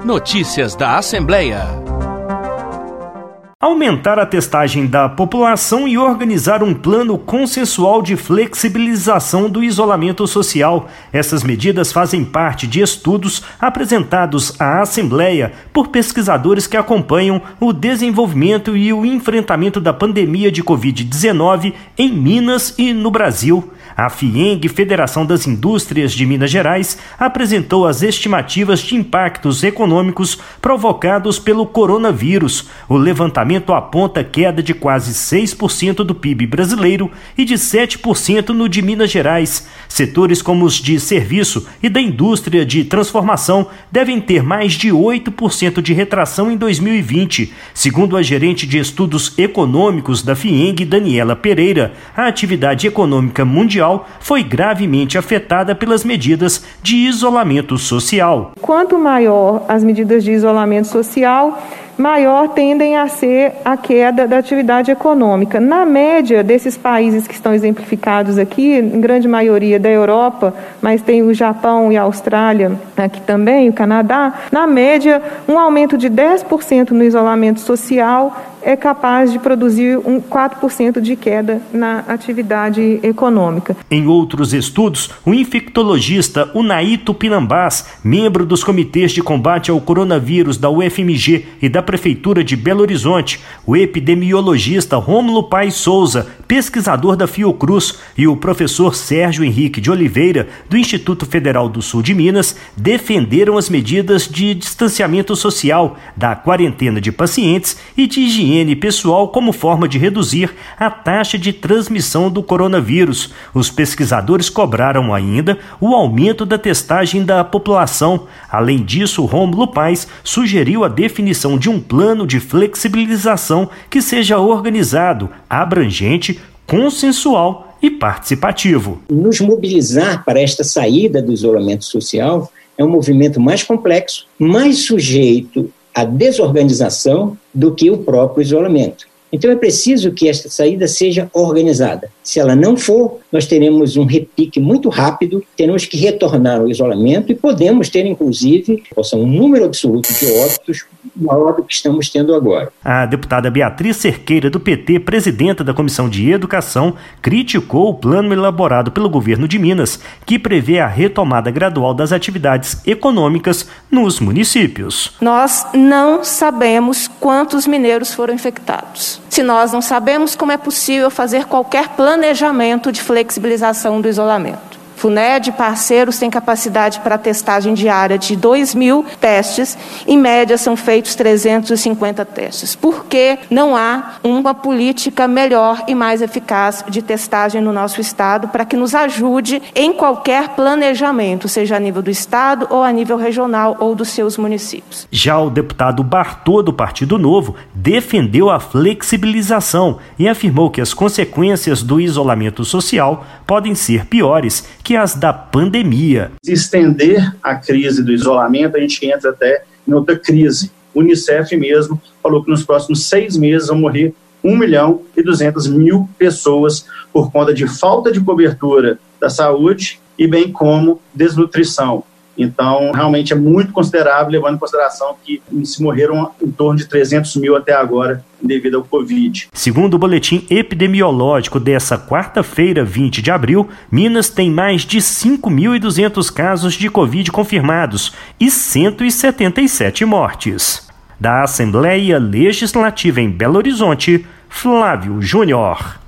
Notícias da Assembleia. Aumentar a testagem da população e organizar um plano consensual de flexibilização do isolamento social. Essas medidas fazem parte de estudos apresentados à Assembleia por pesquisadores que acompanham o desenvolvimento e o enfrentamento da pandemia de Covid-19 em Minas e no Brasil. A FIENG, Federação das Indústrias de Minas Gerais, apresentou as estimativas de impactos econômicos provocados pelo coronavírus. O levantamento aponta queda de quase 6% do PIB brasileiro e de 7% no de Minas Gerais. Setores como os de serviço e da indústria de transformação devem ter mais de 8% de retração em 2020. Segundo a gerente de estudos econômicos da FIENG, Daniela Pereira, a atividade econômica mundial foi gravemente afetada pelas medidas de isolamento social. Quanto maior as medidas de isolamento social, maior tendem a ser a queda da atividade econômica. Na média desses países que estão exemplificados aqui, em grande maioria da Europa, mas tem o Japão e a Austrália aqui também, o Canadá, na média, um aumento de 10% no isolamento social é capaz de produzir 4% de queda na atividade econômica. Em outros estudos, o infectologista Unai Tupinambás, membro dos comitês de combate ao coronavírus da UFMG e da Prefeitura de Belo Horizonte, o epidemiologista Rômulo Paes Souza, pesquisador da Fiocruz, e o professor Sérgio Henrique de Oliveira, do Instituto Federal do Sul de Minas, defenderam as medidas de distanciamento social, da quarentena de pacientes e de higiene pessoal como forma de reduzir a taxa de transmissão do coronavírus. Os pesquisadores cobraram ainda o aumento da testagem da população. Além disso, Rômulo Paes sugeriu a definição de um plano de flexibilização que seja organizado, abrangente, consensual e participativo. Nos mobilizar para esta saída do isolamento social é um movimento mais complexo, mais sujeito à desorganização do que o próprio isolamento. Então é preciso que esta saída seja organizada. Se ela não for, nós teremos um repique muito rápido, teremos que retornar ao isolamento e podemos ter, inclusive, um número absoluto de óbitos maior do que estamos tendo agora. A deputada Beatriz Cerqueira, do PT, presidenta da Comissão de Educação, criticou o plano elaborado pelo governo de Minas, que prevê a retomada gradual das atividades econômicas nos municípios. Nós não sabemos quantos mineiros foram infectados. Se nós não sabemos, como é possível fazer qualquer planejamento de flexibilização do isolamento? FUNED e parceiros têm capacidade para testagem diária de 2.000 testes, em média são feitos 350 testes. Por que não há uma política melhor e mais eficaz de testagem no nosso estado para que nos ajude em qualquer planejamento, seja a nível do estado ou a nível regional ou dos seus municípios? Já o deputado Bartô, do Partido Novo, defendeu a flexibilização e afirmou que as consequências do isolamento social podem ser piores que as da pandemia. Se estender a crise do isolamento, a gente entra até em outra crise. O Unicef mesmo falou que nos próximos 6 meses vão morrer 1.200.000 pessoas por conta de falta de cobertura da saúde e bem como desnutrição. Então, realmente é muito considerável, levando em consideração que se morreram em torno de 300.000 até agora devido ao Covid. Segundo o boletim epidemiológico dessa quarta-feira, 20 de abril, Minas tem mais de 5.200 casos de Covid confirmados e 177 mortes. Da Assembleia Legislativa em Belo Horizonte, Flávio Júnior.